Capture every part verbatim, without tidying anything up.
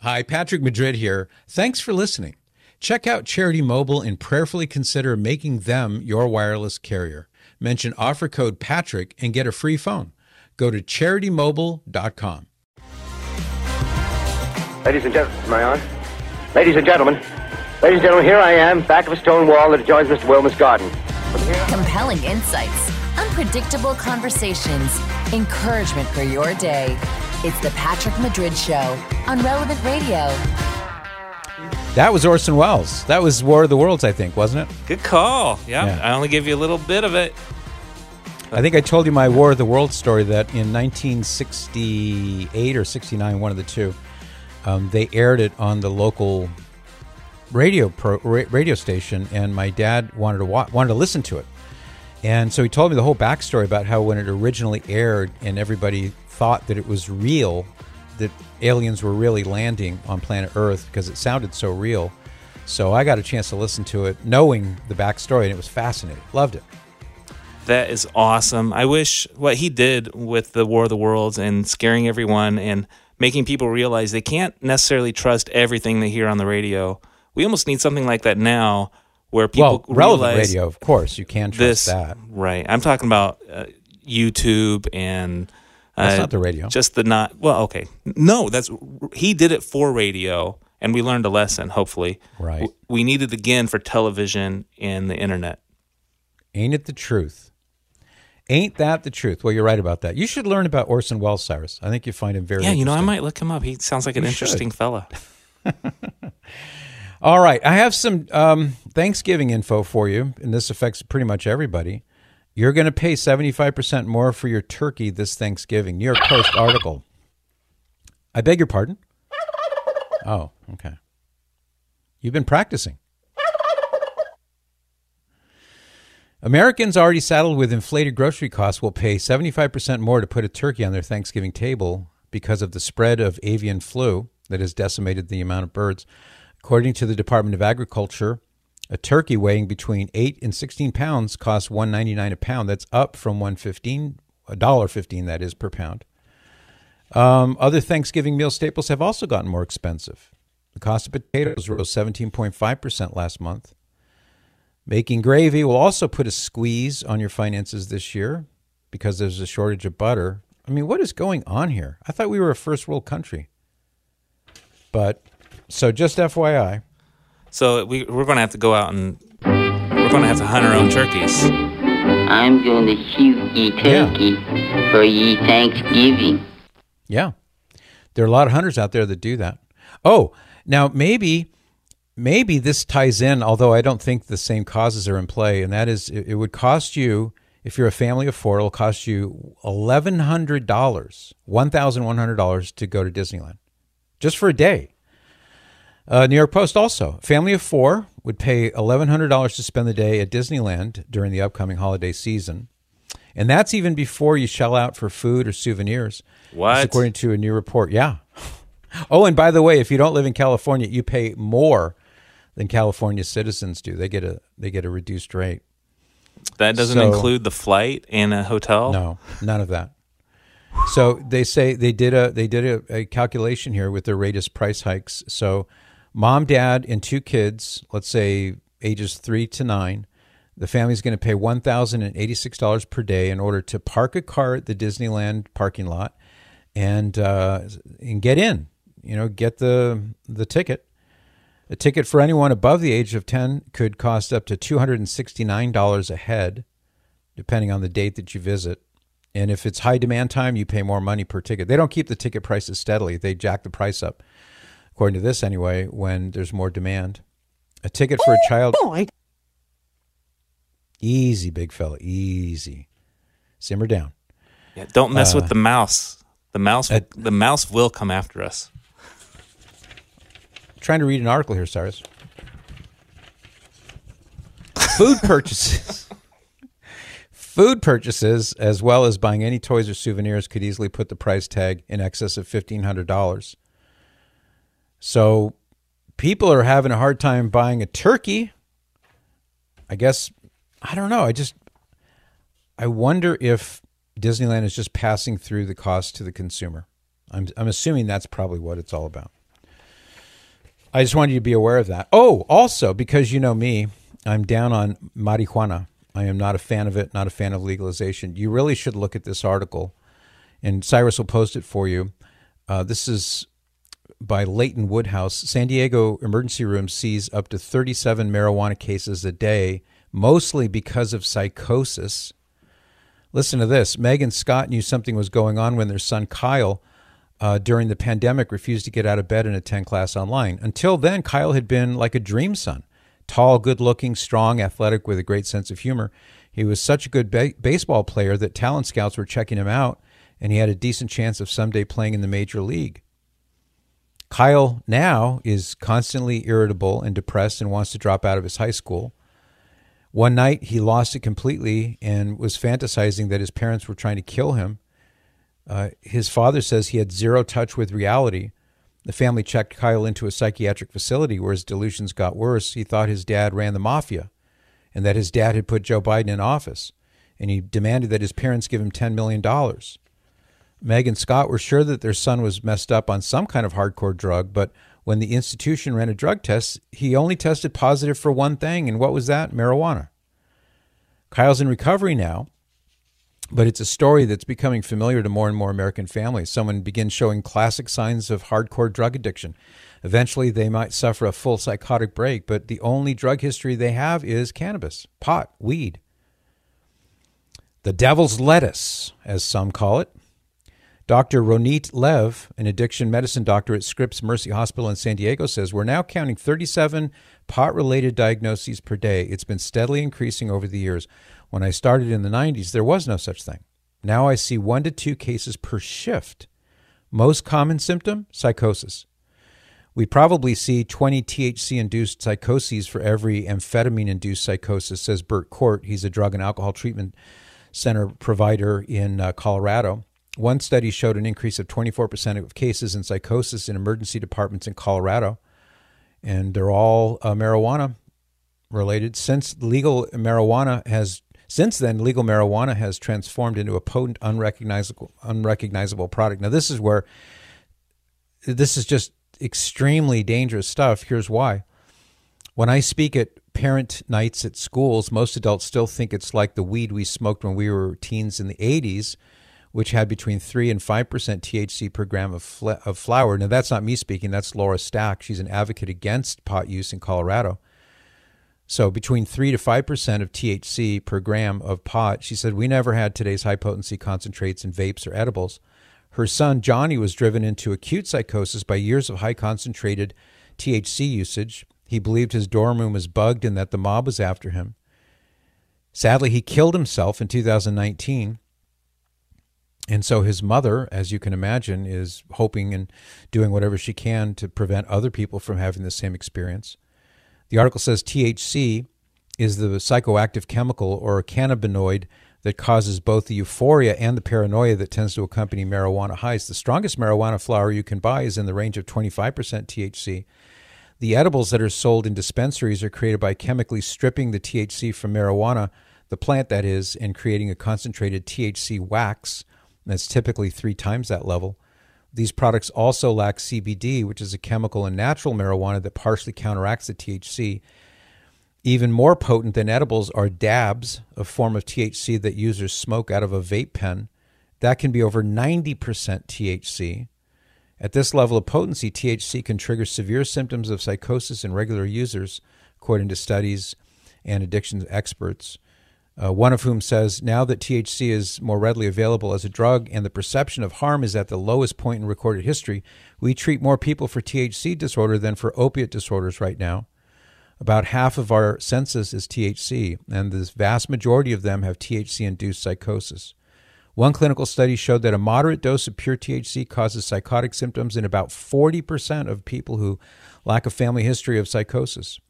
Hi, Patrick Madrid here. Thanks for listening. Check out Charity Mobile and prayerfully consider making them your wireless carrier. Mention offer code Patrick and get a free phone. Go to charity mobile dot com. Ladies and gentlemen, am I on? Ladies and gentlemen, ladies and gentlemen, here I am, back of a stone wall that adjoins Mister Wilmer's garden. Compelling insights, unpredictable conversations, encouragement for your day. It's the Patrick Madrid Show on Relevant Radio. That was Orson Welles. That was War of the Worlds, I think, wasn't it? Good call. Yeah, Yeah. I only gave you a little bit of it. I think I told you my War of the Worlds story that in nineteen sixty-eight or sixty-nine, one of the two, um, they aired it on the local radio pro, ra- radio station, and my dad wanted to wa- wanted to listen to it. And so he told me the whole backstory about how when it originally aired and everybody thought that it was real, that aliens were really landing on planet Earth because it sounded so real. So I got a chance to listen to it knowing the backstory, and it was fascinating. Loved it. That is awesome. I wish what he did with the War of the Worlds and scaring everyone and making people realize they can't necessarily trust everything they hear on the radio. We almost need something like that now where people well, relevant realize radio, of course, you can trust this, that. Right. I'm talking about uh, YouTube and uh, That's not the radio. Just the not well, okay. No, that's he did it for radio and we learned a lesson, hopefully. Right. W- We need it again for television and the internet. Ain't it the truth? Ain't that the truth? Well, you're right about that. You should learn about Orson Welles, Cyrus. I think you find him very Yeah, you know, I interesting. might look him up. He sounds like an You interesting should. fella. All right. I have some um, Thanksgiving info for you, and this affects pretty much everybody. You're going to pay seventy-five percent more for your turkey this Thanksgiving. New York Post article. I beg your pardon? Oh, okay. You've been practicing. Americans already saddled with inflated grocery costs will pay seventy-five percent more to put a turkey on their Thanksgiving table because of the spread of avian flu that has decimated the amount of birds. According to the Department of Agriculture, a turkey weighing between eight and sixteen pounds costs one dollar and ninety-nine cents a pound. That's up from one dollar and fifteen cents, one dollar and fifteen cents that is, per pound. Um, other Thanksgiving meal staples have also gotten more expensive. The cost of potatoes rose seventeen point five percent last month. Making gravy will also put a squeeze on your finances this year because there's a shortage of butter. I mean, what is going on here? I thought we were a first world country. But, so just F Y I. So we, we're going to have to go out and we're going to have to hunt our own turkeys. I'm going to shoot ye turkey yeah. for ye Thanksgiving. Yeah. There are a lot of hunters out there that do that. Oh, now maybe... Maybe this ties in, although I don't think the same causes are in play, and that is it, it would cost you, if you're a family of four, it'll cost you eleven hundred dollars, one thousand one hundred dollars to go to Disneyland, just for a day. Uh, New York Post also, family of four would pay eleven hundred dollars to spend the day at Disneyland during the upcoming holiday season. And that's even before you shell out for food or souvenirs. What? That's according to a new report. Yeah. Oh, and by the way, if you don't live in California, you pay more than California citizens do. They get a they get a reduced rate. That doesn't So- include the flight and a hotel? No, none of that. So they say they did a they did a, a calculation here with their latest price hikes. So mom, dad, and two kids, let's say ages three to nine, the family's going to pay one thousand and eighty six dollars per day in order to park a car at the Disneyland parking lot and uh, and get in. You know, get the the ticket. A ticket for anyone above the age of ten could cost up to two hundred sixty-nine dollars a head, depending on the date that you visit. And if it's high demand time, you pay more money per ticket. They don't keep the ticket prices steadily. They jack the price up, according to this anyway, when there's more demand. A ticket for a child... Boy. Easy, big fella, easy. Simmer down. Yeah, don't mess Uh, with the mouse. The mouse, uh, the mouse will come after us. Trying to read an article here, Cyrus. Food purchases. Food purchases, as well as buying any toys or souvenirs, could easily put the price tag in excess of fifteen hundred dollars. So people are having a hard time buying a turkey. I guess, I don't know. I just, I wonder if Disneyland is just passing through the cost to the consumer. I'm, I'm assuming that's probably what it's all about. I just wanted you to be aware of that. Oh, also, because you know me, I'm down on marijuana. I am not a fan of it, not a fan of legalization. You really should look at this article, and Cyrus will post it for you. Uh, this is by Leighton Woodhouse. San Diego emergency room sees up to thirty-seven marijuana cases a day, mostly because of psychosis. Listen to this. Meg and Scott knew something was going on when their son Kyle, uh, during the pandemic, refused to get out of bed and attend class online. Until then, Kyle had been like a dream son. Tall, good-looking, strong, athletic, with a great sense of humor. He was such a good ba- baseball player that talent scouts were checking him out, and he had a decent chance of someday playing in the major league. Kyle now is constantly irritable and depressed and wants to drop out of his high school. One night, he lost it completely and was fantasizing that his parents were trying to kill him. Uh, his father says he had zero touch with reality. The family checked Kyle into a psychiatric facility where his delusions got worse. He thought his dad ran the mafia and that his dad had put Joe Biden in office, and he demanded that his parents give him ten million dollars. Meg and Scott were sure that their son was messed up on some kind of hardcore drug, but when the institution ran a drug test, he only tested positive for one thing, and what was that? Marijuana. Kyle's in recovery now, but it's a story that's becoming familiar to more and more American families. Someone begins showing classic signs of hardcore drug addiction. Eventually, they might suffer a full psychotic break, but the only drug history they have is cannabis, pot, weed. The devil's lettuce, as some call it. Doctor Ronit Lev, an addiction medicine doctor at Scripps Mercy Hospital in San Diego, says, we're now counting thirty-seven pot-related diagnoses per day. It's been steadily increasing over the years. When I started in the nineties, there was no such thing. Now I see one to two cases per shift. Most common symptom, psychosis. We probably see twenty T H C-induced psychoses for every amphetamine-induced psychosis, says Bert Court. He's a drug and alcohol treatment center provider in uh, Colorado. One study showed an increase of twenty-four percent of cases in psychosis in emergency departments in Colorado, and they're all uh, marijuana related. Since legal marijuana has, since then, legal marijuana has transformed into a potent, unrecognizable, unrecognizable product. Now, this is where this is just extremely dangerous stuff. Here's why. When I speak at parent nights at schools, most adults still think it's like the weed we smoked when we were teens in the eighties, which had between three and five percent T H C per gram of, fl- of flower. Now, that's not me speaking. That's Laura Stack. She's an advocate against pot use in Colorado. So between three to five percent of T H C per gram of pot, she said, we never had today's high-potency concentrates in vapes or edibles. Her son, Johnny, was driven into acute psychosis by years of high-concentrated T H C usage. He believed his dorm room was bugged and that the mob was after him. Sadly, he killed himself in two thousand nineteen. And so his mother, as you can imagine, is hoping and doing whatever she can to prevent other people from having the same experience. The article says T H C is the psychoactive chemical or cannabinoid that causes both the euphoria and the paranoia that tends to accompany marijuana highs. The strongest marijuana flower you can buy is in the range of twenty-five percent T H C. The edibles that are sold in dispensaries are created by chemically stripping the T H C from marijuana, the plant that is, and creating a concentrated T H C wax. That's typically three times that level. These products also lack C B D, which is a chemical in natural marijuana that partially counteracts the T H C. Even more potent than edibles are dabs, a form of T H C that users smoke out of a vape pen. That can be over ninety percent T H C. At this level of potency, T H C can trigger severe symptoms of psychosis in regular users, according to studies and addiction experts. Uh, one of whom says, now that T H C is more readily available as a drug and the perception of harm is at the lowest point in recorded history, we treat more people for T H C disorder than for opiate disorders right now. About half of our census is T H C, and the vast majority of them have T H C-induced psychosis. One clinical study showed that a moderate dose of pure T H C causes psychotic symptoms in about forty percent of people who lack a family history of psychosis.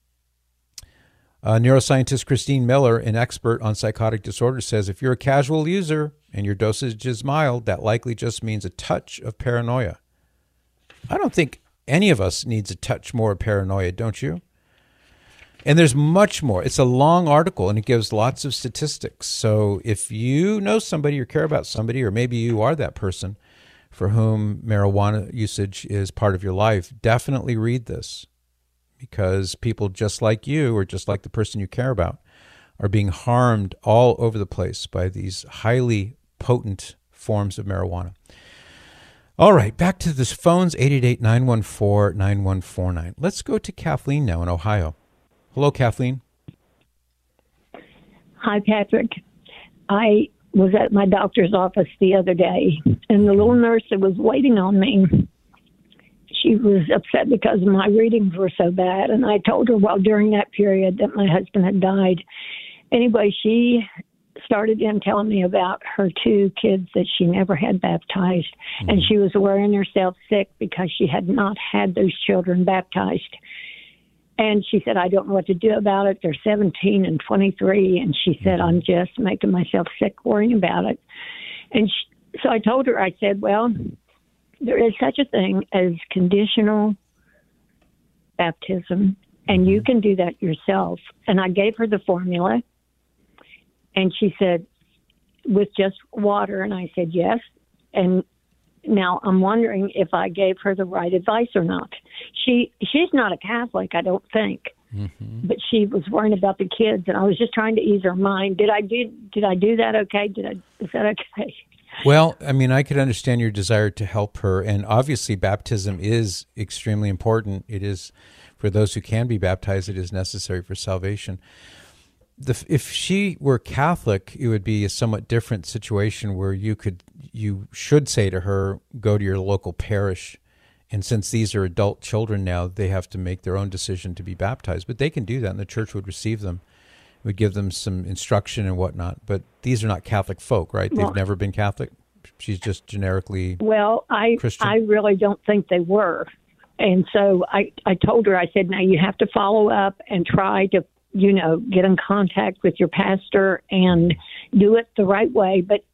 Uh, neuroscientist Christine Miller, an expert on psychotic disorders, says if you're a casual user and your dosage is mild, that likely just means a touch of paranoia. I don't think any of us needs a touch more of paranoia, don't you? And there's much more. It's a long article, and it gives lots of statistics. So if you know somebody or care about somebody, or maybe you are that person, for whom marijuana usage is part of your life, definitely read this, because people just like you, or just like the person you care about, are being harmed all over the place by these highly potent forms of marijuana. All right, back to the phones, eight eight eight, nine one four, nine one four nine. Let's go to Kathleen now in Ohio. Hello, Kathleen. Hi, Patrick. I was at my doctor's office the other day, and the little nurse that was waiting on me, she was upset because my readings were so bad, and I told her, well, during that period that my husband had died. Anyway, she started in telling me about her two kids that she never had baptized, mm-hmm. and she was wearing herself sick because she had not had those children baptized. And she said, I don't know what to do about it. They're seventeen and twenty-three. And she said, I'm just making myself sick worrying about it. And she, so I told her, I said, well, there is such a thing as conditional baptism, and you can do that yourself. And I gave her the formula. And she said, with just water. And I said, yes. And now I'm wondering if I gave her the right advice or not. She she's not a Catholic, I don't think, mm-hmm. but she was worrying about the kids, and I was just trying to ease her mind. Did I do Did I do that? Okay? Did I? Is that okay? Well, I mean, I could understand your desire to help her, and obviously, baptism is extremely important. It is for those who can be baptized. It is necessary for salvation. The, if she were Catholic, it would be a somewhat different situation where you could, you should say to her, go to your local parish. And since these are adult children now, they have to make their own decision to be baptized. But they can do that, and the church would receive them, would give them some instruction and whatnot. But these are not Catholic folk, right? They've well, never been Catholic. She's just generically well, I Christian. I really don't think they were. And so I, I told her, I said, now you have to follow up and try to, you know, get in contact with your pastor and do it the right way. But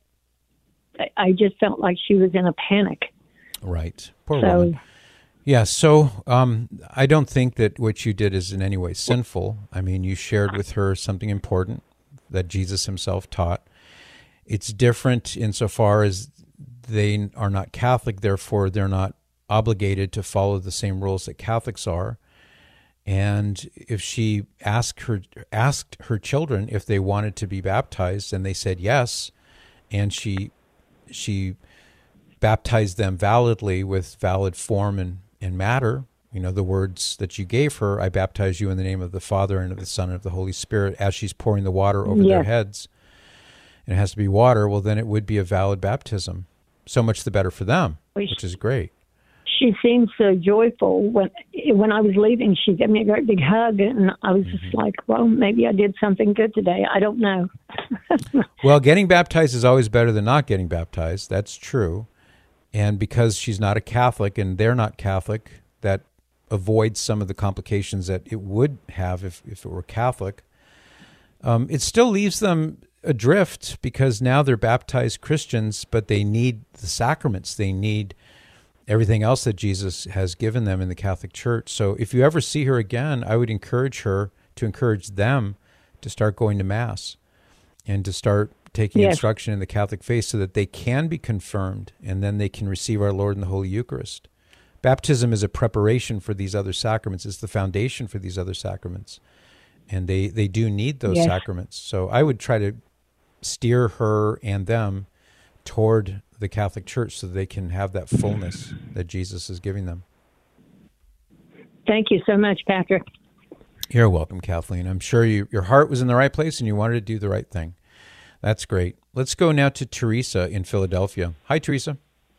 I just felt like she was in a panic. Right. Poor so, woman. Yeah, so um, I don't think that what you did is in any way sinful. I mean, you shared with her something important that Jesus himself taught. It's different insofar as they are not Catholic, therefore they're not obligated to follow the same rules that Catholics are. And if she asked her asked her children if they wanted to be baptized, and they said yes, and she she baptized them validly with valid form and, and matter, you know, the words that you gave her, I baptize you in the name of the Father and of the Son and of the Holy Spirit, as she's pouring the water over yes. their heads, and it has to be water, well, then it would be a valid baptism. So much the better for them, which is great. She seemed so joyful. When when I was leaving, she gave me a great big hug, and I was just mm-hmm. like, well, maybe I did something good today. I don't know. Well, getting baptized is always better than not getting baptized. That's true. And because she's not a Catholic and they're not Catholic, that avoids some of the complications that it would have if, if it were Catholic. Um, it still leaves them adrift because now they're baptized Christians, but they need the sacraments. They need everything else that Jesus has given them in the Catholic Church. So if you ever see her again, I would encourage her to encourage them to start going to Mass and to start taking yes. instruction in the Catholic faith so that they can be confirmed and then they can receive our Lord in the Holy Eucharist. Baptism is a preparation for these other sacraments. It's the foundation for these other sacraments. And they, they do need those yes. sacraments. So I would try to steer her and them toward the Catholic Church so they can have that fullness that Jesus is giving them. Thank you so much, Patrick. You're welcome, Kathleen. I'm sure you, your heart was in the right place and you wanted to do the right thing. That's great. Let's go now to Teresa in Philadelphia. Hi, Teresa.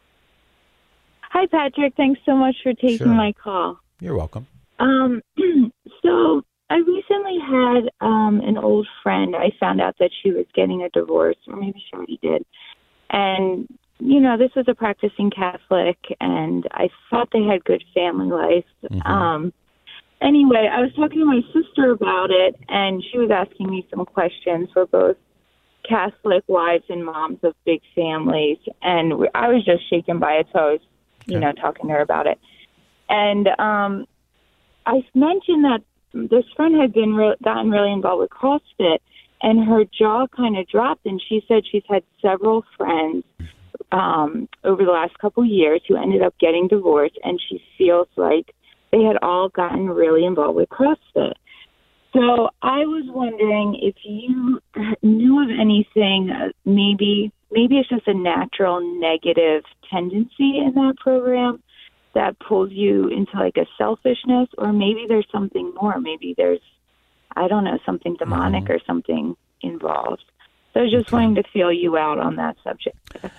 Hi, Patrick. Thanks so much for taking sure. my call. You're welcome. Um, so I recently had um, an old friend. I found out that she was getting a divorce, or maybe she already did. And, you know, this was a practicing Catholic, and I thought they had good family life. Mm-hmm. Um, anyway, I was talking to my sister about it, and she was asking me some questions for both Catholic wives and moms of big families. And I was just shaken by it, so I was, you okay. know, talking to her about it. And um, I mentioned that this friend had been re- gotten really involved with CrossFit, and her jaw kind of dropped, and she said she's had several friends um, over the last couple of years who ended up getting divorced, and she feels like they had all gotten really involved with CrossFit. So I was wondering if you knew of anything, uh, maybe maybe it's just a natural negative tendency in that program that pulls you into like a selfishness, or maybe there's something more. Maybe there's, I don't know, something demonic mm-hmm. or something involved. So I was just okay. wanting to feel you out on that subject.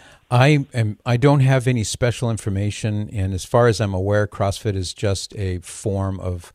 I am. I don't have any special information, and as far as I'm aware, CrossFit is just a form of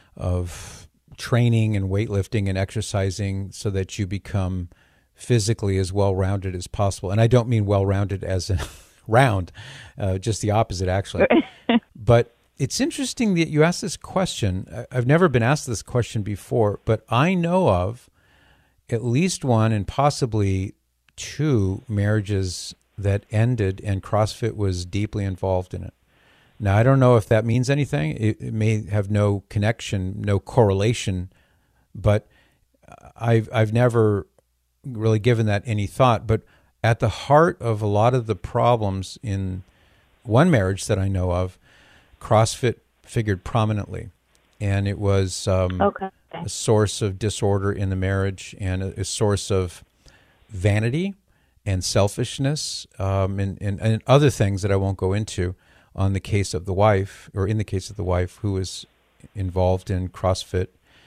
of training and weightlifting and exercising so that you become physically as well-rounded as possible. And I don't mean well-rounded as in round, uh, just the opposite, actually. But it's interesting that you asked this question. I've never been asked this question before, but I know of at least one and possibly two marriages that ended and CrossFit was deeply involved in it. Now, I don't know if that means anything. It, it may have no connection, no correlation, but I've I've never really given that any thought. But at the heart of a lot of the problems in one marriage that I know of, CrossFit figured prominently, and it was um, okay. a source of disorder in the marriage and a, a source of vanity and selfishness um, and, and, and other things that I won't go into on the case of the wife, or in the case of the wife who was involved in CrossFit.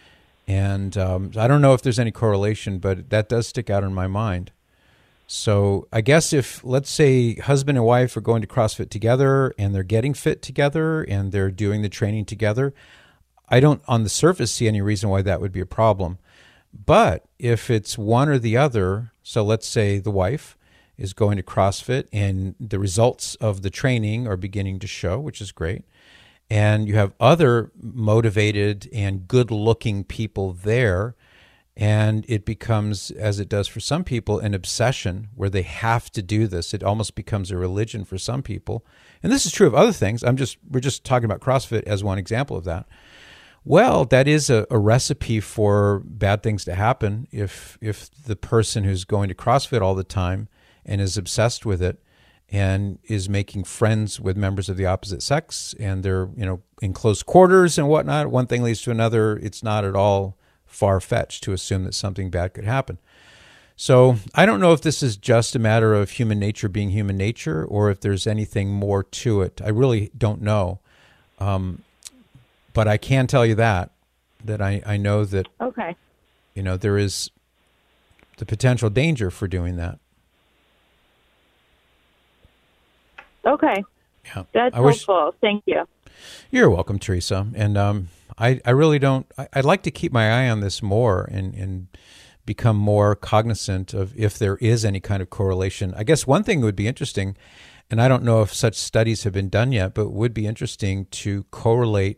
And um, I don't know if there's any correlation, but that does stick out in my mind. So I guess if, let's say, husband and wife are going to CrossFit together and they're getting fit together and they're doing the training together, I don't, on the surface, see any reason why that would be a problem. But if it's one or the other, so let's say the wife is going to CrossFit and the results of the training are beginning to show, which is great, and you have other motivated and good-looking people there, and it becomes, as it does for some people, an obsession where they have to do this. It almost becomes a religion for some people. And this is true of other things. I'm just we're just talking about CrossFit as one example of that. Well, that is a, a recipe for bad things to happen if if the person who's going to CrossFit all the time and is obsessed with it and is making friends with members of the opposite sex, and they're, you know, in close quarters and whatnot, one thing leads to another. It's not at all far-fetched to assume that something bad could happen. So I don't know if this is just a matter of human nature being human nature, or if there's anything more to it. I really don't know. Um, but I can tell you that, that I, I know that, okay. you know, there is the potential danger for doing that. Okay. Yeah. That's I wish, helpful. Thank you. You're welcome, Teresa. And um, I, I really don't, I, I'd like to keep my eye on this more and, and become more cognizant of if there is any kind of correlation. I guess one thing would be interesting, and I don't know if such studies have been done yet, but would be interesting to correlate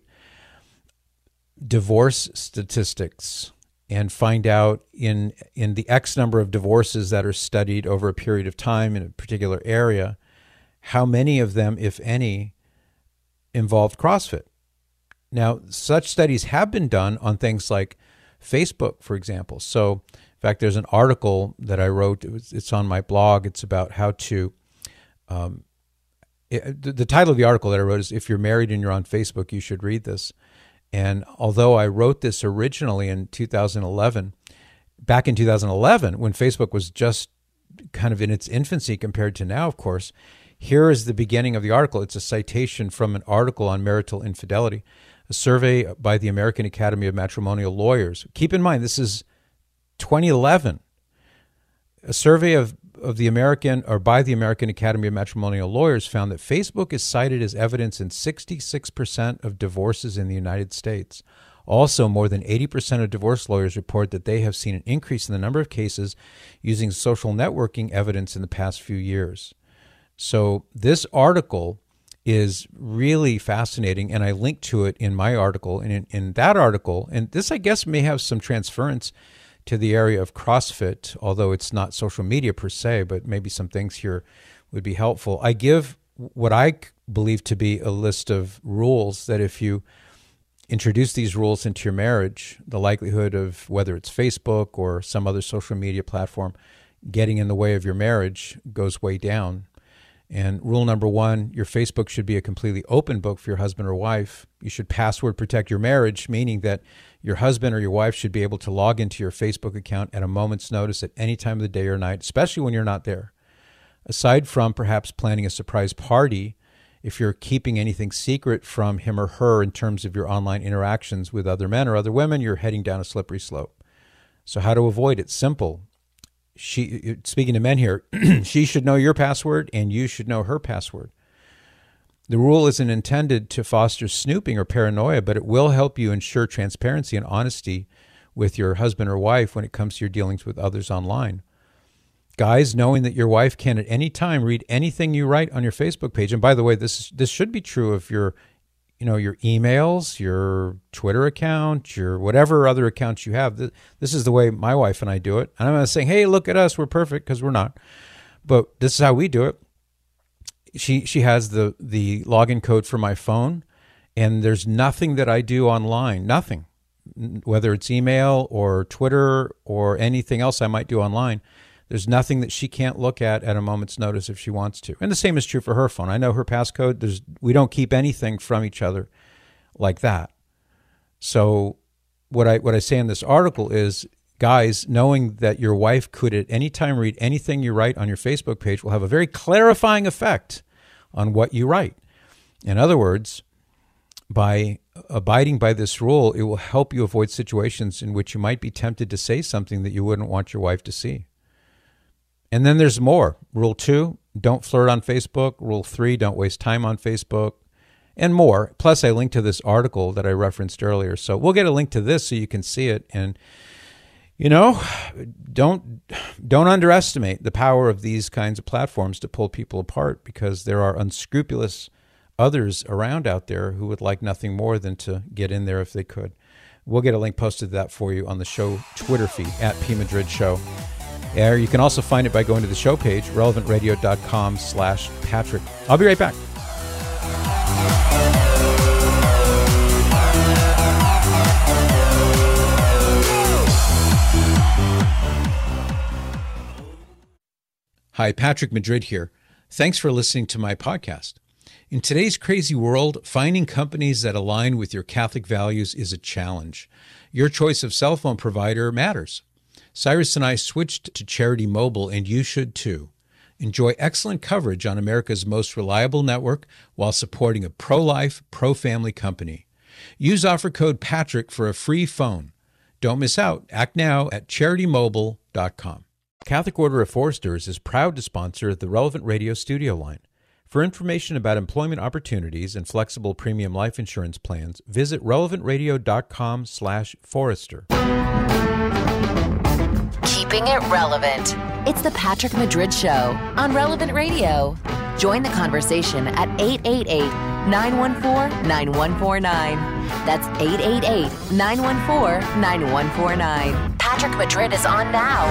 divorce statistics and find out in in the X number of divorces that are studied over a period of time in a particular area, how many of them, if any, involved CrossFit. Now, such studies have been done on things like Facebook, for example. So, in fact, there's an article that I wrote. It was, it's on my blog. It's about how to, um, it, the, the title of the article that I wrote is, "If You're Married and You're on Facebook, You Should Read This." And although I wrote this originally in two thousand eleven, back in two thousand eleven, when Facebook was just kind of in its infancy compared to now, of course, here is the beginning of the article. It's a citation from an article on marital infidelity, a survey by the American Academy of Matrimonial Lawyers. Keep in mind, this is twenty eleven. A survey of, of the American, or by the American Academy of Matrimonial Lawyers, found that Facebook is cited as evidence in sixty-six percent of divorces in the United States. Also, more than eighty percent of divorce lawyers report that they have seen an increase in the number of cases using social networking evidence in the past few years. So this article is really fascinating, and I linked to it in my article. And in, in that article, and this, I guess, may have some transference to the area of CrossFit, although it's not social media per se, but maybe some things here would be helpful. I give what I believe to be a list of rules that if you introduce these rules into your marriage, the likelihood of whether it's Facebook or some other social media platform getting in the way of your marriage goes way down. And rule number one, your Facebook should be a completely open book for your husband or wife. You should password protect your marriage, meaning that your husband or your wife should be able to log into your Facebook account at a moment's notice at any time of the day or night, especially when you're not there. Aside from perhaps planning a surprise party, if you're keeping anything secret from him or her in terms of your online interactions with other men or other women, you're heading down a slippery slope. So how to avoid it? Simple. She, speaking to men here, she should know your password and you should know her password. The rule isn't intended to foster snooping or paranoia, but it will help you ensure transparency and honesty with your husband or wife when it comes to your dealings with others online. Guys, knowing that your wife can at any time read anything you write on your Facebook page, and by the way, this this should be true of your, you know, your emails, your Twitter account, your whatever other accounts you have. This is the way my wife and I do it. And I'm not saying, hey, look at us, we're perfect, because we're not. But this is how we do it. She she has the, the login code for my phone, and there's nothing that I do online, nothing, whether it's email or Twitter or anything else I might do online. There's nothing that she can't look at at a moment's notice if she wants to. And the same is true for her phone. I know her passcode. There's we don't keep anything from each other like that. So what I what I say in this article is, guys, knowing that your wife could at any time read anything you write on your Facebook page will have a very clarifying effect on what you write. In other words, by abiding by this rule, it will help you avoid situations in which you might be tempted to say something that you wouldn't want your wife to see. And then there's more. Rule two, don't flirt on Facebook. Rule three, don't waste time on Facebook, and more. Plus, I linked to this article that I referenced earlier. So we'll get a link to this so you can see it. And, you know, don't don't underestimate the power of these kinds of platforms to pull people apart, because there are unscrupulous others around out there who would like nothing more than to get in there if they could. We'll get a link posted to that for you on the show Twitter feed, at P Madrid Show. Or you can also find it by going to the show page, relevantradio.com slash Patrick. I'll be right back. Hi, Patrick Madrid here. Thanks for listening to my podcast. In today's crazy world, finding companies that align with your Catholic values is a challenge. Your choice of cell phone provider matters. Cyrus and I switched to Charity Mobile, and you should too. Enjoy excellent coverage on America's most reliable network while supporting a pro-life, pro-family company. Use offer code Patrick for a free phone. Don't miss out. Act now at charity mobile dot com. Catholic Order of Foresters is proud to sponsor the Relevant Radio studio line. For information about employment opportunities and flexible premium life insurance plans, visit relevantradio.com slash forester. Keeping it relevant. It's the Patrick Madrid Show on Relevant Radio. Join the conversation at eight eight eight, nine one four, nine one four nine. That's eight eight eight, nine one four, nine one four nine. Patrick Madrid is on now.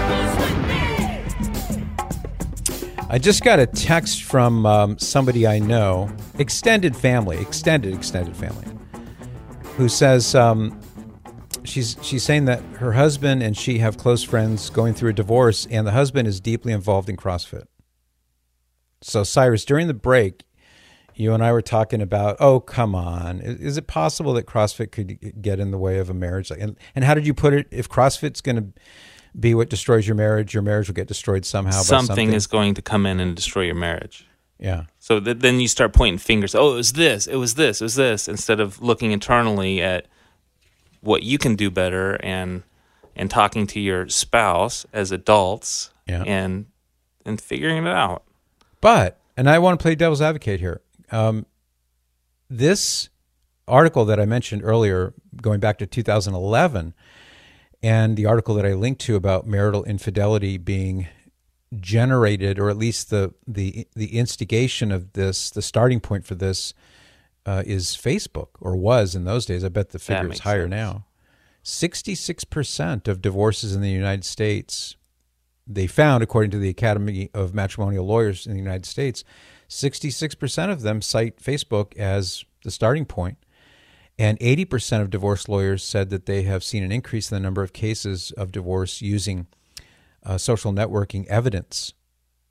I just got a text from um, somebody I know, extended family, extended, extended family, who says um, she's she's saying that her husband and she have close friends going through a divorce, and the husband is deeply involved in CrossFit. So, Cyrus, during the break, you and I were talking about, oh, come on, is it possible that CrossFit could get in the way of a marriage? And, and how did you put it? If CrossFit's going to be what destroys your marriage, your marriage will get destroyed somehow. Something, by something is going to come in and destroy your marriage. Yeah. So th- then you start pointing fingers. Oh, it was this, it was this, it was this, instead of looking internally at what you can do better and and talking to your spouse as adults yeah. and and figuring it out. But, and I want to play devil's advocate here. Um, this article that I mentioned earlier, going back to two thousand eleven, and the article that I linked to about marital infidelity being generated, or at least the the the instigation of this, the starting point for this uh, is Facebook, or was in those days. I bet the figure is higher sense. Now. sixty-six percent of divorces in the United States, they found, according to the Academy of Matrimonial Lawyers in the United States, sixty-six percent of them cite Facebook as the starting point. And eighty percent of divorce lawyers said that they have seen an increase in the number of cases of divorce using uh, social networking evidence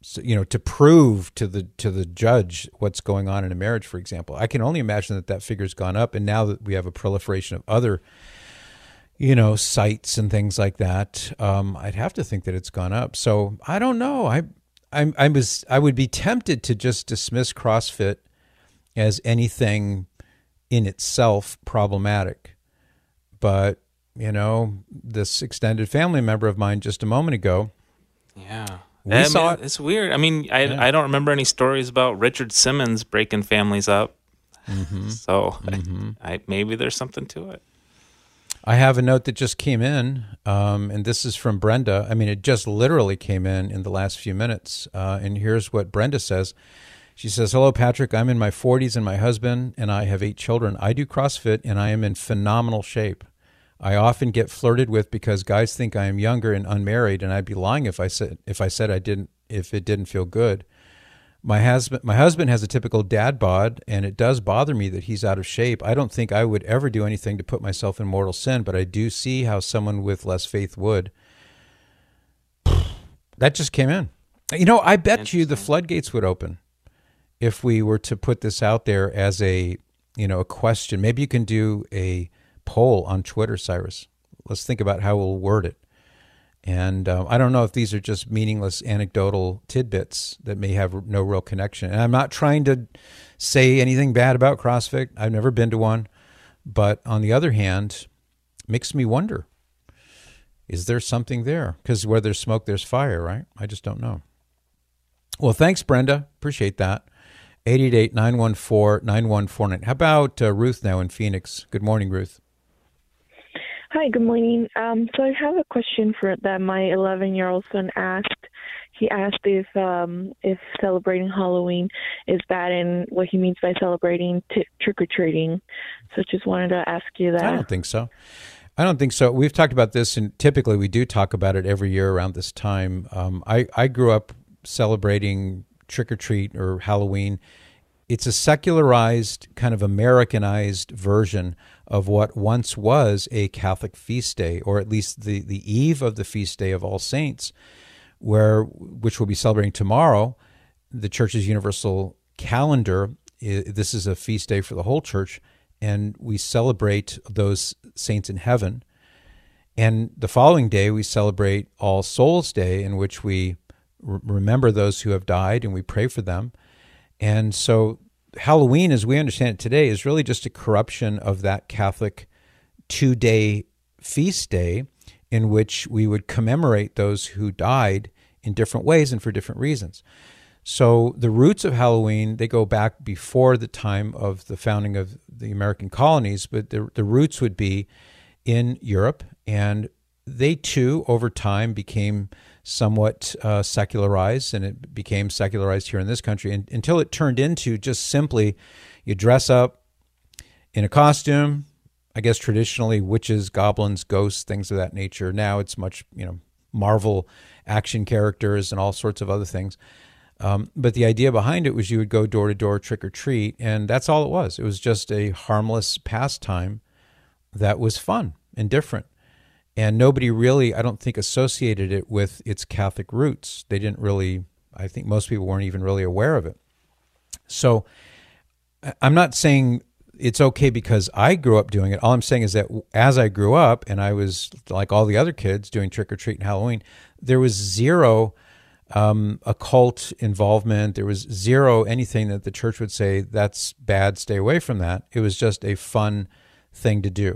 so, you know, to prove to the to the judge what's going on in a marriage, for example. I can only imagine that that figure's gone up, and now that we have a proliferation of other, you know, sites and things like that, um, I'd have to think that it's gone up. So I don't know. I I I was I would be tempted to just dismiss CrossFit as anything in itself problematic, but you know, this extended family member of mine just a moment ago, yeah. We I saw mean, it. It's weird. I mean, I Yeah. I don't remember any stories about Richard Simmons breaking families up. Mm-hmm. So Mm-hmm. I, maybe there's something to it. I have a note that just came in, um, and this is from Brenda. I mean, it just literally came in in the last few minutes. Uh, and here's what Brenda says. She says, "Hello, Patrick. I'm in my forties, and my husband and I have eight children. I do CrossFit, and I am in phenomenal shape. I often get flirted with because guys think I am younger and unmarried, and I'd be lying if I said if I said I didn't if it didn't feel good. My husband my husband has a typical dad bod, and it does bother me that he's out of shape. I don't think I would ever do anything to put myself in mortal sin, but I do see how someone with less faith would." That just came in. You know, I bet you the floodgates would open if we were to put this out there as a, you know, a question. Maybe you can do a poll on Twitter, Cyrus. Let's think about how we'll word it. And uh, I don't know if these are just meaningless anecdotal tidbits that may have no real connection. And I'm not trying to say anything bad about CrossFit. I've never been to one. But on the other hand, it makes me wonder, is there something there? Because where there's smoke, there's fire, right? I just don't know. Well, thanks, Brenda. Appreciate that. eight eight eight, nine one four, nine one four nine. How about uh, Ruth now in Phoenix? Good morning, Ruth. Hi, good morning. Um, so I have a question for that my eleven-year-old son asked. He asked if um, if celebrating Halloween is bad and what he means by celebrating t- trick-or-treating. So just wanted to ask you that. I don't think so. I don't think so. We've talked about this, and typically we do talk about it every year around this time. Um, I, I grew up celebrating trick-or-treat or Halloween. It's a secularized, kind of Americanized version of what once was a Catholic feast day, or at least the, the eve of the feast day of All Saints, where which we'll be celebrating tomorrow. The Church's universal calendar, this is a feast day for the whole church, and we celebrate those saints in heaven. And the following day, we celebrate All Souls Day, in which we r- remember those who have died and we pray for them. And so Halloween, as we understand it today, is really just a corruption of that Catholic two-day feast day in which we would commemorate those who died in different ways and for different reasons. So the roots of Halloween, they go back before the time of the founding of the American colonies, but the, the roots would be in Europe, and they too, over time, became somewhat uh, secularized, and it became secularized here in this country and, until it turned into just simply you dress up in a costume. I guess traditionally witches, goblins, ghosts, things of that nature. Now it's much, you know, Marvel action characters and all sorts of other things. Um, but the idea behind it was you would go door to door, trick or treat, and that's all it was. It was just a harmless pastime that was fun and different. And nobody really, I don't think, associated it with its Catholic roots. They didn't really, I think most people weren't even really aware of it. So I'm not saying it's okay because I grew up doing it. All I'm saying is that as I grew up and I was like all the other kids doing trick-or-treat and Halloween, there was zero um, occult involvement. There was zero anything that the church would say, that's bad, stay away from that. It was just a fun thing to do.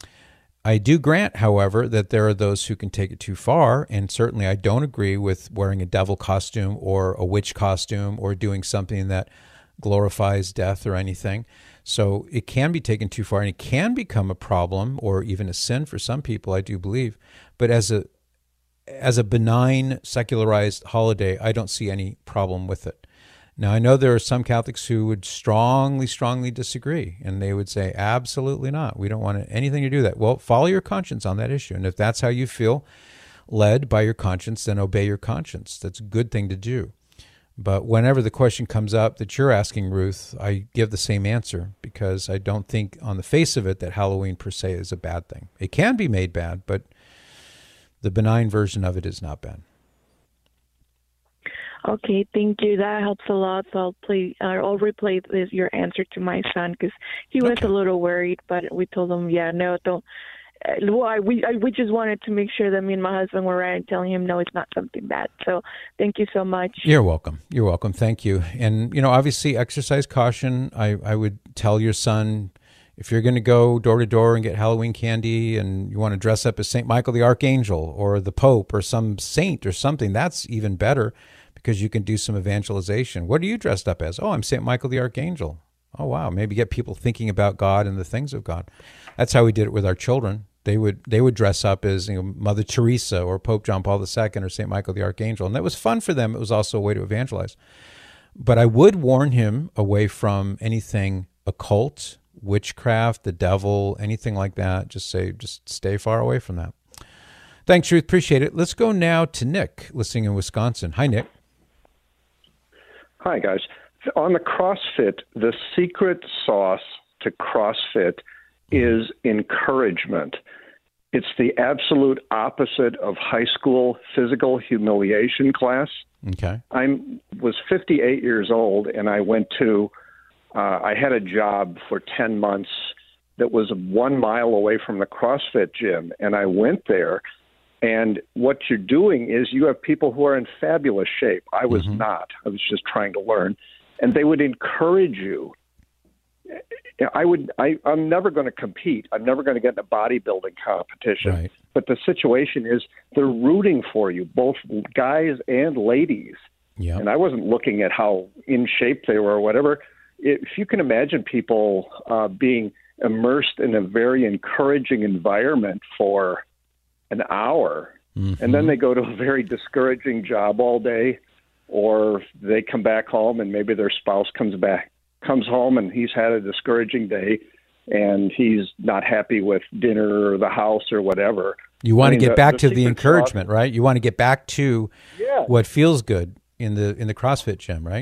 I do grant, however, that there are those who can take it too far, and certainly I don't agree with wearing a devil costume or a witch costume or doing something that glorifies death or anything. So it can be taken too far, and it can become a problem or even a sin for some people, I do believe. But as a as a benign, secularized holiday, I don't see any problem with it. Now, I know there are some Catholics who would strongly, strongly disagree, and they would say, absolutely not. We don't want anything to do with that. Well, follow your conscience on that issue. And if that's how you feel led by your conscience, then obey your conscience. That's a good thing to do. But whenever the question comes up that you're asking, Ruth, I give the same answer because I don't think on the face of it that Halloween per se is a bad thing. It can be made bad, but the benign version of it is not bad. Okay, thank you. That helps a lot. So I'll play. Uh, I'll replay this, your answer to my son because he was Okay. a little worried. But we told him, yeah, no, don't. Uh, well, I, we I, we just wanted to make sure that me and my husband were right and telling him no, it's not something bad. So thank you so much. You're welcome. You're welcome. Thank you. And you know, obviously, exercise caution. I I would tell your son, if you're going to go door to door and get Halloween candy and you want to dress up as Saint Michael the Archangel or the Pope or some saint or something, that's even better because you can do some evangelization. What are you dressed up as? Oh, I'm Saint Michael the Archangel. Oh, wow. Maybe get people thinking about God and the things of God. That's how we did it with our children. They would they would dress up as, you know, Mother Teresa or Pope John Paul the Second or Saint Michael the Archangel. And that was fun for them. It was also a way to evangelize. But I would warn him away from anything occult, witchcraft, the devil, anything like that. Just say, just stay far away from that. Thanks, Ruth. Appreciate it. Let's go now to Nick, listening in Wisconsin. Hi, Nick. Hi, guys. On the CrossFit, the secret sauce to CrossFit is encouragement. It's the absolute opposite of high school physical humiliation class. Okay. I was fifty-eight years old, and I went to, uh, I had a job for ten months that was one mile away from the CrossFit gym, and I went there. And what you're doing is you have people who are in fabulous shape. I was mm-hmm. not. I was just trying to learn. And they would encourage you. I would. I, I'm never going to compete. I'm never going to get in a bodybuilding competition. Right. But the situation is they're rooting for you, both guys and ladies. Yeah. And I wasn't looking at how in shape they were or whatever. If you can imagine people uh, being immersed in a very encouraging environment for an hour, mm-hmm. and then they go to a very discouraging job all day, or they come back home and maybe their spouse comes back, comes home and he's had a discouraging day and he's not happy with dinner or the house or whatever. You want I mean, to get the, back the to the encouragement, sauce, right? You want to get back to yeah. what feels good in the in the CrossFit gym, right?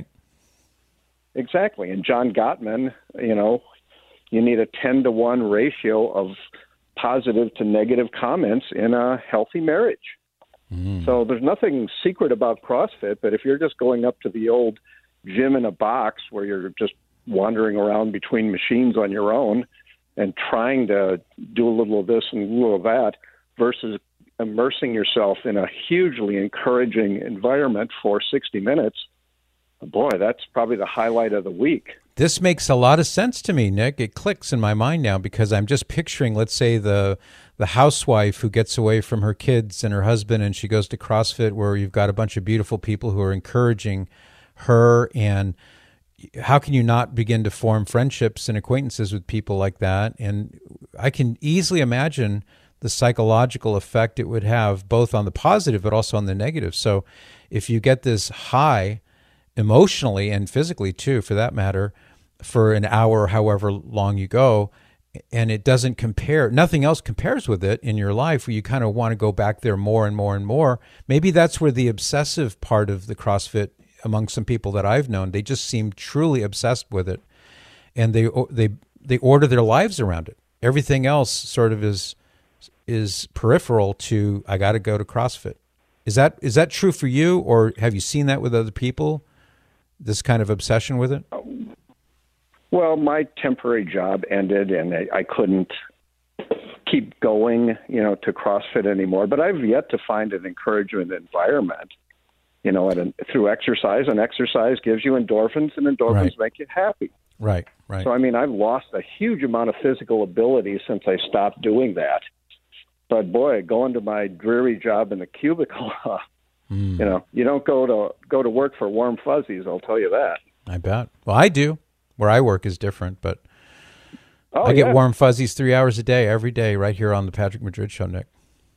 Exactly. And John Gottman, you know, you need a ten to one ratio of positive to negative comments in a healthy marriage. Mm. So there's nothing secret about CrossFit, but if you're just going up to the old gym in a box where you're just wandering around between machines on your own and trying to do a little of this and a little of that versus immersing yourself in a hugely encouraging environment for sixty minutes, boy, that's probably the highlight of the week. This makes a lot of sense to me, Nick. It clicks in my mind now because I'm just picturing, let's say, the the housewife who gets away from her kids and her husband and she goes to CrossFit where you've got a bunch of beautiful people who are encouraging her. And how can you not begin to form friendships and acquaintances with people like that? And I can easily imagine the psychological effect it would have both on the positive but also on the negative. So if you get this high emotionally and physically too, for that matter, for an hour, however long you go, and it doesn't compare, nothing else compares with it in your life where you kind of want to go back there more and more and more. Maybe that's where the obsessive part of the CrossFit among some people that I've known, they just seem truly obsessed with it. And they they they order their lives around it. Everything else sort of is is peripheral to, I got to go to CrossFit. Is that is that true for you, or have you seen that with other people, this kind of obsession with it? Well, my temporary job ended, and I, I couldn't keep going, you know, to CrossFit anymore. But I've yet to find an encouraging environment, you know, and through exercise. And exercise gives you endorphins, and endorphins right. make you happy. Right, right. So, I mean, I've lost a huge amount of physical ability since I stopped doing that. But boy, going to my dreary job in the cubicle, uh, mm. you know, you don't go to go to work for warm fuzzies. I'll tell you that. I bet. Well, I do. Where I work is different, but oh, I get yeah. warm fuzzies three hours a day, every day, right here on the Patrick Madrid Show, Nick.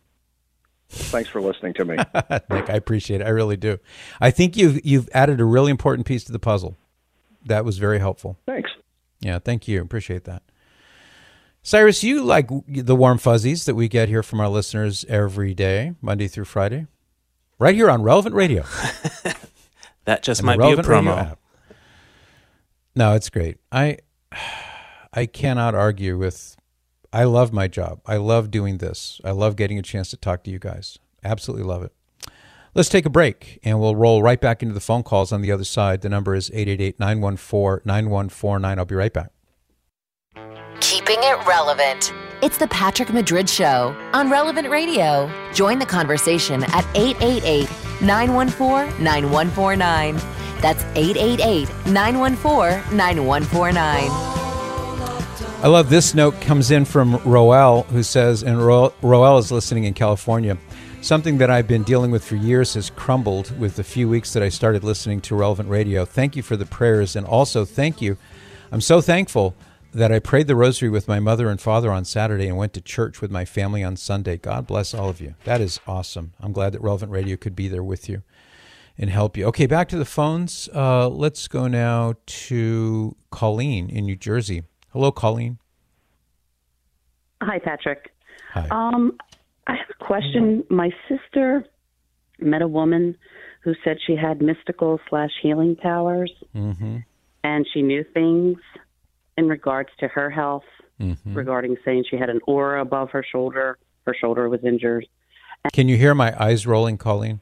Thanks for listening to me, Nick. I appreciate it. I really do. I think you've you've added a really important piece to the puzzle. That was very helpful. Thanks. Yeah, thank you. Appreciate that. Cyrus, you like the warm fuzzies that we get here from our listeners every day, Monday through Friday, right here on Relevant Radio. That just might be a promo. No, it's great. I I cannot argue with, I love my job. I love doing this. I love getting a chance to talk to you guys. Absolutely love it. Let's take a break, and we'll roll right back into the phone calls on the other side. The number is eight eight eight, nine one four, nine one four nine. I'll be right back. Keeping it relevant. It's the Patrick Madrid Show on Relevant Radio. Join the conversation at eight eight eight, nine one four, nine one four nine. That's eight eight eight, nine one four, nine one four nine. I love this note comes in from Roel, who says, and Ro- Roel is listening in California, something that I've been dealing with for years has crumbled with the few weeks that I started listening to Relevant Radio. Thank you for the prayers, and also thank you. I'm so thankful that I prayed the rosary with my mother and father on Saturday and went to church with my family on Sunday. God bless all of you. That is awesome. I'm glad that Relevant Radio could be there with you and help you. Okay, back to the phones. Uh, let's go now to Colleen in New Jersey. Hello, Colleen. Hi, Patrick. Hi. Um, I have a question. My sister met a woman who said she had mystical slash healing powers, mm-hmm. and she knew things in regards to her health, mm-hmm. regarding saying she had an aura above her shoulder. Her shoulder was injured. Can you hear my eyes rolling, Colleen?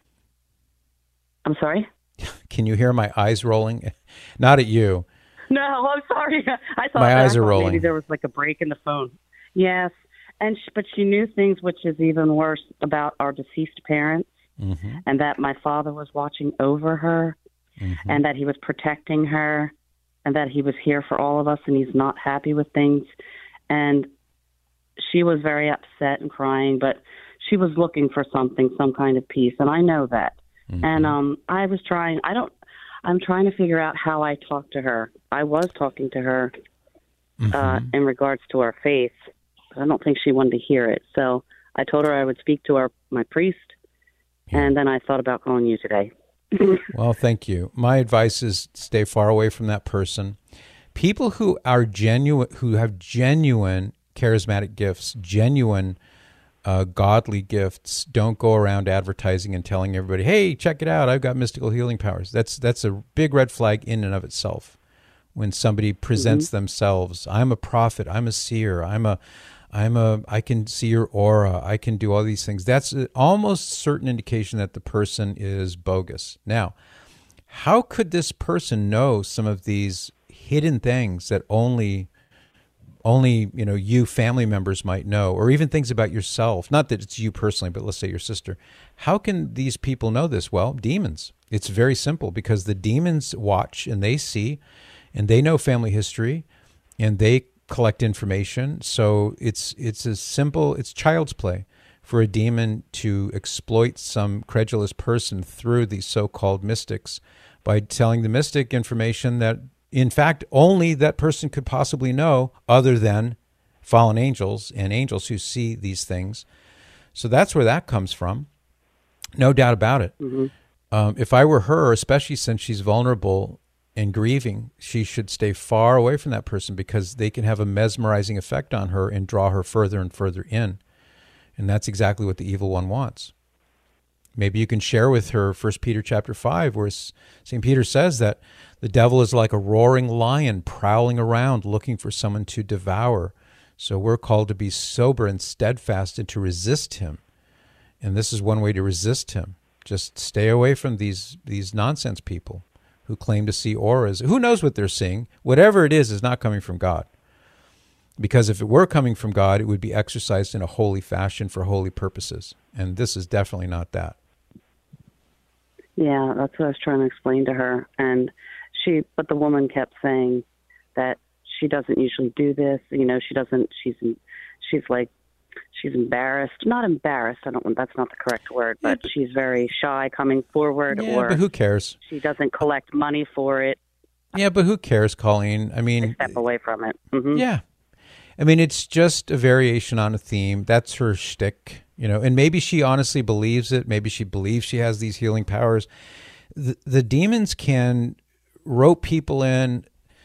I'm sorry? Can you hear my eyes rolling? Not at you. No, I'm sorry. I thought my eyes I are thought rolling. Maybe there was like a break in the phone. Yes, and she, but she knew things, which is even worse, about our deceased parents, mm-hmm. and that my father was watching over her, mm-hmm. and that he was protecting her, and that he was here for all of us, and he's not happy with things. And she was very upset and crying, but she was looking for something, some kind of peace, and I know that. Mm-hmm. And um, I was trying. I don't. I'm trying to figure out how I talk to her. I was talking to her mm-hmm. uh, in regards to our faith. I don't think she wanted to hear it. So I told her I would speak to our my priest, yeah. and then I thought about calling you today. Well, thank you. My advice is stay far away from that person. People who are genuine, who have genuine charismatic gifts, genuine uh, godly gifts, don't go around advertising and telling everybody, "Hey, check it out! I've got mystical healing powers." That's that's a big red flag in and of itself. When somebody presents mm-hmm. themselves, "I'm a prophet. I'm a seer. I'm a I'm a, I can see your aura. I can do all these things." That's almost certain indication that the person is bogus. Now, how could this person know some of these hidden things that only, only, you know, you family members might know, or even things about yourself? Not that it's you personally, but let's say your sister. How can these people know this? Well, demons. It's very simple, because the demons watch and they see, and they know family history, and they collect information. So it's it's as simple, it's child's play for a demon to exploit some credulous person through these so-called mystics by telling the mystic information that, in fact, only that person could possibly know, other than fallen angels and angels who see these things. So that's where that comes from. No doubt about it. Mm-hmm. Um, if I were her, especially since she's vulnerable and grieving, she should stay far away from that person, because they can have a mesmerizing effect on her and draw her further and further in. And that's exactly what the evil one wants. Maybe you can share with her First Peter chapter five, where Saint Peter says that the devil is like a roaring lion prowling around looking for someone to devour. So we're called to be sober and steadfast and to resist him. And this is one way to resist him. Just stay away from these these nonsense people who claim to see auras. Who knows what they're seeing? Whatever it is is not coming from God. Because if it were coming from God, it would be exercised in a holy fashion for holy purposes. And this is definitely not that. Yeah, that's what I was trying to explain to her. And she, but the woman kept saying that she doesn't usually do this. You know, she doesn't, she's, she's like, she's embarrassed. Not embarrassed, I don't, that's not the correct word, but yeah, she's very shy coming forward. Yeah, or but who cares? She doesn't collect money for it. Yeah, but who cares, Colleen? I mean, I step away from it. Mm-hmm. Yeah. I mean, it's just a variation on a theme. That's her shtick, you know, and maybe she honestly believes it. Maybe she believes she has these healing powers. The, the demons can rope people in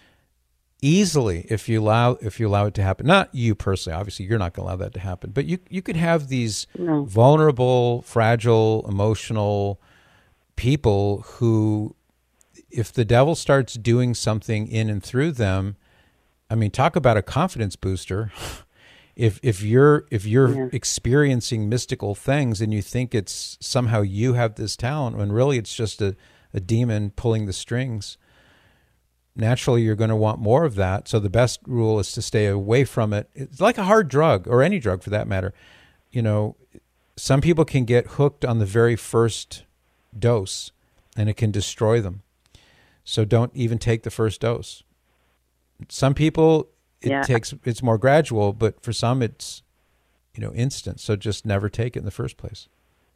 easily if you allow if you allow it to happen. Not you personally, obviously, you're not going to allow that to happen. But you you could have these no. vulnerable, fragile, emotional people who, if the devil starts doing something in and through them, I mean, talk about a confidence booster. If if you're if you're Yeah. experiencing mystical things and you think it's somehow you have this talent, when really it's just a, a demon pulling the strings, naturally you're going to want more of that. So the best rule is to stay away from it. It's like a hard drug, or any drug for that matter. You know, some people can get hooked on the very first dose, and it can destroy them. So don't even take the first dose. Some people, it Yeah. takes, it's more gradual, but for some it's, you know, instant. So just never take it in the first place.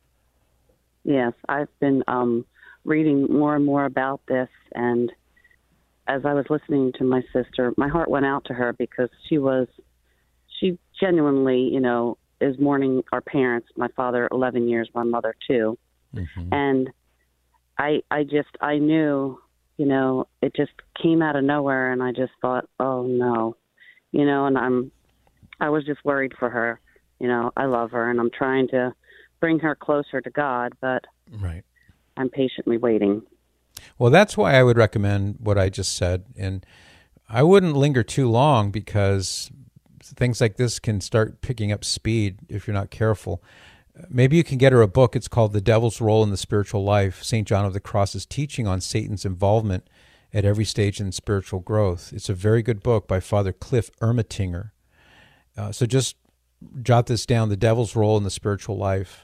Yes, I've been um, reading more and more about this, and as I was listening to my sister, my heart went out to her because she was, she genuinely, you know, is mourning our parents. My father, eleven years, my mother, two. Mm-hmm. And I, I just, I knew, you know, it just came out of nowhere, and I just thought, oh no, you know, and I'm, I was just worried for her. You know, I love her, and I'm trying to bring her closer to God, but Right. I'm patiently waiting. Well, that's why I would recommend what I just said. And I wouldn't linger too long, because things like this can start picking up speed if you're not careful. Maybe you can get her a book. It's called The Devil's Role in the Spiritual Life, Saint John of the Cross's teaching on Satan's involvement at every stage in spiritual growth. It's a very good book by Father Cliff Ermatinger. Uh, so just jot this down, The Devil's Role in the Spiritual Life.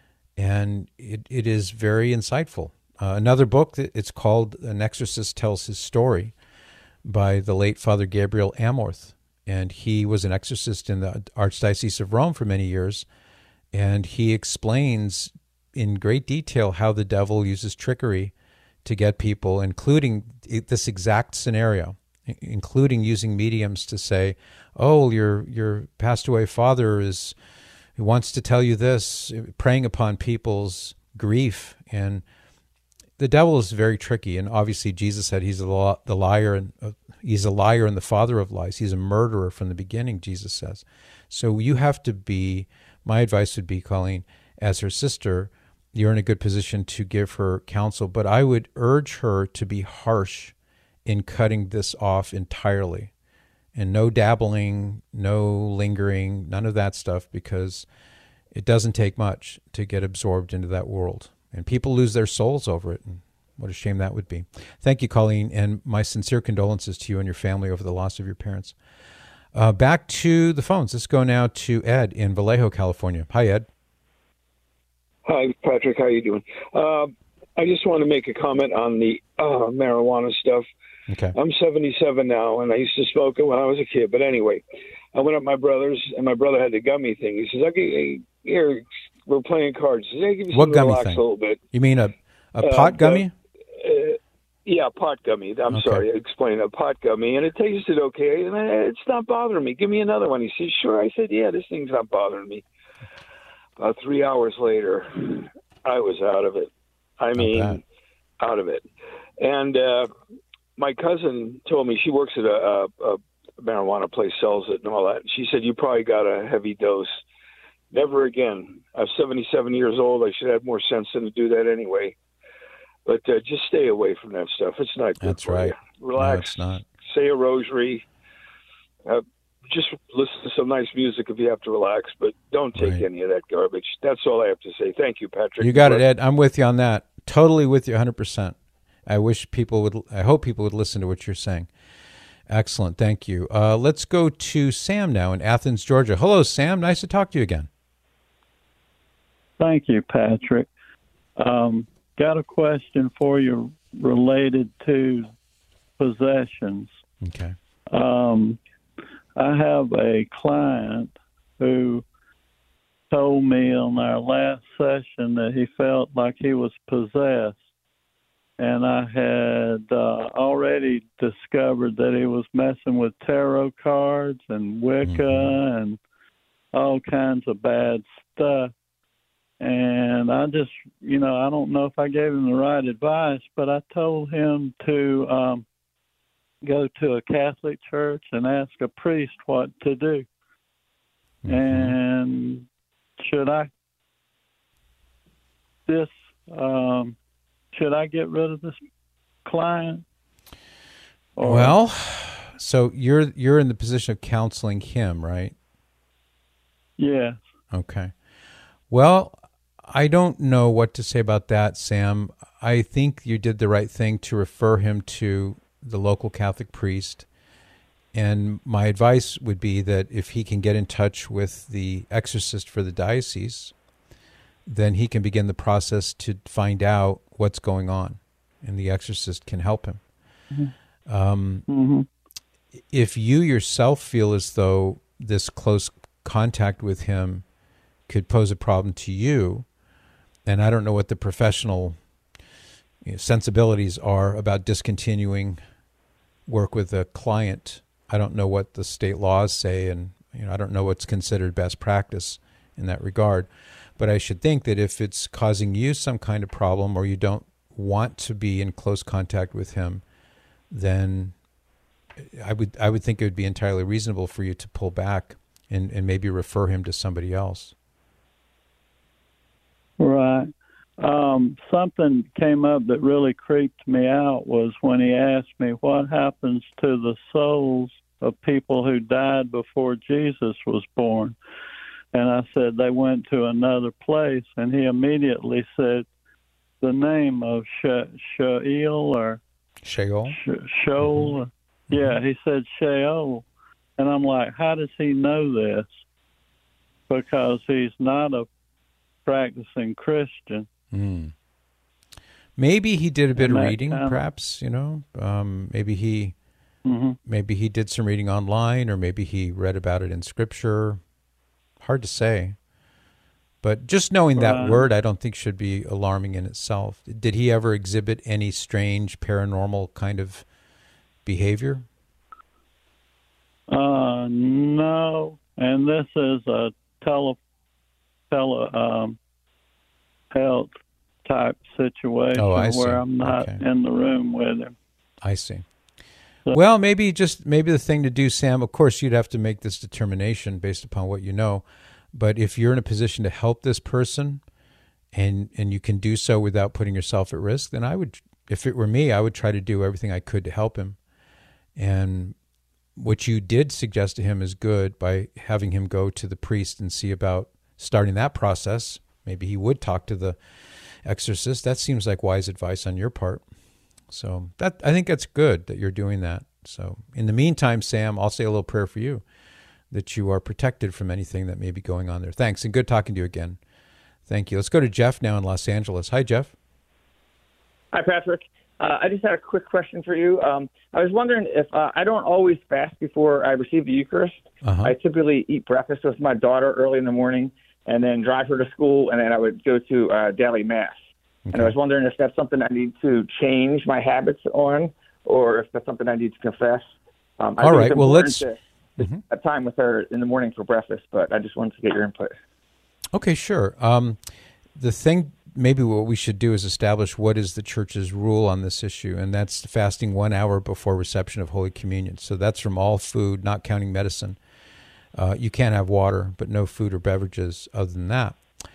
And it, it is very insightful. Uh, another book, it's called An Exorcist Tells His Story, by the late Father Gabriel Amorth. And he was an exorcist in the Archdiocese of Rome for many years. And he explains in great detail how the devil uses trickery to get people, including this exact scenario, including using mediums to say, oh, your your passed away father is he wants to tell you this, preying upon people's grief. And the devil is very tricky. And obviously Jesus said he's a, the liar, and uh, he's a liar and the father of lies. He's a murderer from the beginning, Jesus says. So you have to be, my advice would be, Colleen, as her sister, you're in a good position to give her counsel, but I would urge her to be harsh in cutting this off entirely. And no dabbling, no lingering, none of that stuff, because it doesn't take much to get absorbed into that world. And people lose their souls over it. And what a shame that would be. Thank you, Colleen, and my sincere condolences to you and your family over the loss of your parents. Uh, back to the phones. Let's go now to Ed in Vallejo, California. Hi, Ed. Hi, Patrick. How you doing? Uh, I just want to make a comment on the uh, marijuana stuff. Okay. I'm seventy-seven now, and I used to smoke it when I was a kid. But anyway, I went up to my brother's, and my brother had the gummy thing. He says, "Okay, here, we're playing cards." He says, "Hey, give me What some gummy relax thing? a little bit." You mean a, a Uh, pot gummy? Uh, yeah, pot gummy. I'm Okay. sorry, I explained a pot gummy, and it tasted okay, and it's not bothering me. Give me another one. He says, "Sure." I said, "Yeah, this thing's not bothering me." About three hours later, I was out of it. I mean, out of it. And uh, my cousin told me, she works at a, a, a marijuana place, sells it and all that. She said, "You probably got a heavy dose." Never again. I'm seventy-seven years old. I should have more sense than to do that anyway. But uh, just stay away from that stuff. It's not good That's for right. you. Relax. No, it's not. Say a rosary. Uh, just listen to some nice music if you have to relax, but don't take Right. any of that garbage. That's all I have to say. Thank you, Patrick. You got it, Ed. I'm with you on that. Totally with you one hundred percent. I wish people would, I hope people would listen to what you're saying. Excellent. Thank you. Uh, let's go to Sam now in Athens, Georgia. Hello, Sam. Nice to talk to you again. Thank you, Patrick. Um, got a question for you related to possessions. Okay. Um, I have a client who told me on our last session that he felt like he was possessed. And I had uh, already discovered that he was messing with tarot cards and Wicca mm-hmm. and all kinds of bad stuff. And I just, you know, I don't know if I gave him the right advice, but I told him to um, go to a Catholic church and ask a priest what to do. Mm-hmm. And should I this um, should I get rid of this client? Or? Well, so you're you're in the position of counseling him, right? Yes. Okay. Well, I don't know what to say about that, Sam. I think you did the right thing to refer him to the local Catholic priest. And my advice would be that if he can get in touch with the exorcist for the diocese, then he can begin the process to find out what's going on, and the exorcist can help him. Mm-hmm. Um, mm-hmm. If you yourself feel as though this close contact with him could pose a problem to you, and I don't know what the professional you know, sensibilities are about discontinuing work with a client. I don't know what the state laws say, and you know, I don't know what's considered best practice in that regard. But I should think that if it's causing you some kind of problem, or you don't want to be in close contact with him, then I would I would think it would be entirely reasonable for you to pull back and, and maybe refer him to somebody else. Right. Um, something came up that really creeped me out was when he asked me what happens to the souls of people who died before Jesus was born. And I said they went to another place, and he immediately said the name of She- Sheol or Sheol. She- Sheol. Mm-hmm. Yeah, he said Sheol. And I'm like, how does he know this? Because he's not a practicing Christian. Mm. Maybe he did a bit And of that reading, kind of- perhaps, you know. Um, maybe he Mm-hmm. maybe he did some reading online, or maybe he read about it in Scripture. Hard to say. But just knowing that Right. word, I don't think should be alarming in itself. Did he ever exhibit any strange paranormal kind of behavior? Uh, no. And this is a tele, tele um, health type situation Oh, I see. where I'm not Okay. in the room with him. I see. Well, maybe just maybe the thing to do, Sam, of course, you'd have to make this determination based upon what you know. But if you're in a position to help this person and and you can do so without putting yourself at risk, then I would, if it were me, I would try to do everything I could to help him. And what you did suggest to him is good by having him go to the priest and see about starting that process. Maybe he would talk to the exorcist. That seems like wise advice on your part. So that I think that's good that you're doing that. So in the meantime, Sam, I'll say a little prayer for you, that you are protected from anything that may be going on there. Thanks, and good talking to you again. Thank you. Let's go to Jeff now in Los Angeles. Hi, Jeff. Hi, Patrick. Uh, I just had a quick question for you. Um, I was wondering if uh, I don't always fast before I receive the Eucharist. Uh-huh. I typically eat breakfast with my daughter early in the morning and then drive her to school, and then I would go to uh, daily Mass. Okay. And I was wondering if that's something I need to change my habits on, or if that's something I need to confess. Um, I All think right. it's Well, let's. important To, to mm-hmm. have time with her in the morning for breakfast, but I just wanted to get your input. Okay, sure. Um, the thing, maybe what we should do is establish what is the Church's rule on this issue, and that's fasting one hour before reception of Holy Communion. So that's from all food, not counting medicine. Uh, you can't have water, but no food or beverages other than that.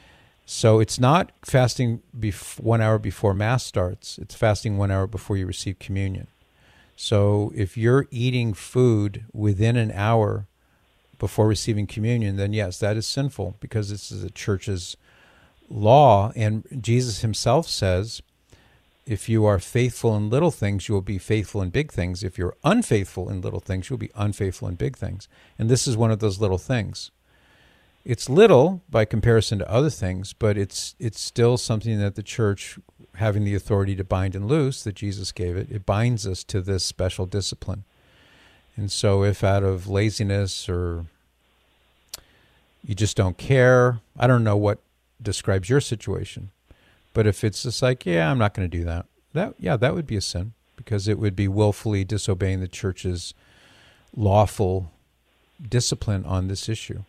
So it's not fasting bef- one hour before Mass starts. It's fasting one hour before you receive communion. So if you're eating food within an hour before receiving communion, then yes, that is sinful, because this is a Church's law. And Jesus himself says, if you are faithful in little things, you will be faithful in big things. If you're unfaithful in little things, you'll be unfaithful in big things. And this is one of those little things. It's little by comparison to other things, but it's it's still something that the Church, having the authority to bind and loose that Jesus gave it, it binds us to this special discipline. And so if out of laziness or you just don't care, I don't know what describes your situation, but if it's just like, yeah, I'm not going to do that, that yeah, that would be a sin, because it would be willfully disobeying the Church's lawful discipline on this issue.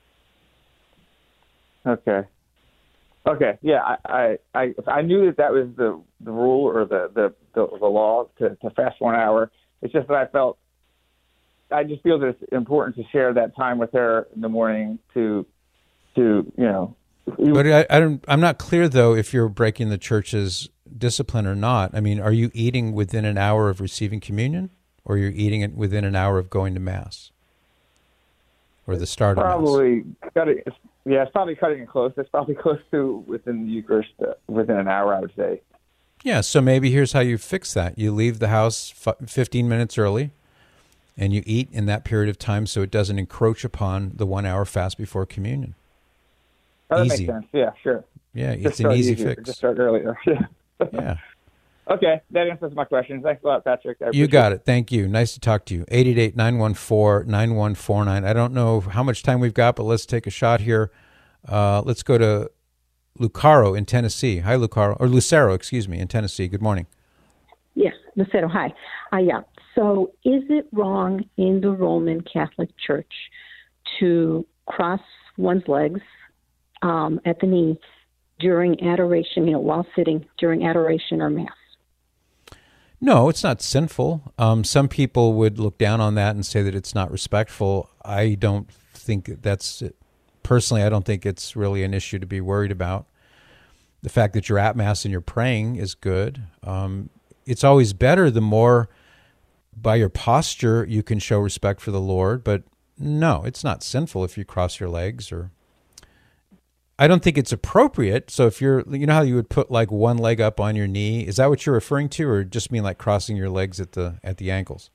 Okay. Okay. Yeah, I, I, I, I knew that that was the, the rule or the, the, the, the law to, to fast one hour. It's just that I felt, I just feel that it's important to share that time with her in the morning to, to, you know. But I, I don't, I'm not clear, though, if you're breaking the Church's discipline or not. I mean, are you eating within an hour of receiving communion, or you're eating it within an hour of going to Mass? or the start probably of Mass? Cutting, yeah, it's probably cutting it close. It's probably close to within the Eucharist, uh, within an hour, I would say. Yeah, so maybe here's how you fix that. You leave the house f- fifteen minutes early, and you eat in that period of time so it doesn't encroach upon the one-hour fast before communion. Oh, that Easy. makes sense. Yeah, sure. Yeah, Just it's an start easy easier. fix. Just start earlier. Yeah. Yeah. Okay, that answers my question. Thanks a lot, Patrick. I You got appreciate it. Thank you. Nice to talk to you. eight eight eight, nine one four, nine one four nine. I don't know how much time we've got, but let's take a shot here. Uh, let's go to Lucaro in Tennessee. Hi, Lucaro. Or Lucero, excuse me, in Tennessee. Good morning. Yes, Lucero, hi. Uh, yeah. So is it wrong in the Roman Catholic Church to cross one's legs um, at the knee during adoration, you know, while sitting during adoration or Mass? No, it's not sinful. Um, some people would look down on that and say that it's not respectful. I don't think that's, personally, I don't think it's really an issue to be worried about. The fact that you're at Mass and you're praying is good. Um, it's always better the more by your posture you can show respect for the Lord, but no, it's not sinful if you cross your legs, or I don't think it's appropriate. So if you're, you know how you would put like one leg up on your knee, is that what you're referring to, or just mean like crossing your legs at the at the ankles?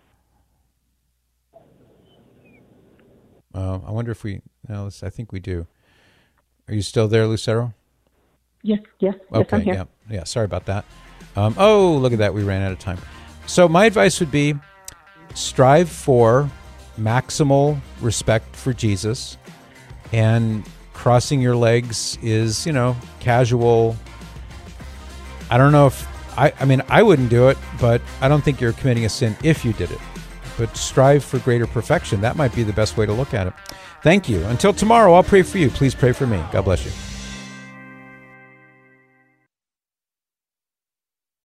Uh, I wonder if we, no, I think we do. Are you still there, Lucero? Yes, yes, yes, Okay, I'm here. yeah, yeah. Sorry about that. Um, oh, look at that. We ran out of time. So my advice would be strive for maximal respect for Jesus, and crossing your legs is, you know, casual. I don't know if, I, I mean, I wouldn't do it, but I don't think you're committing a sin if you did it. But strive for greater perfection. That might be the best way to look at it. Thank you. Until tomorrow, I'll pray for you. Please pray for me. God bless you.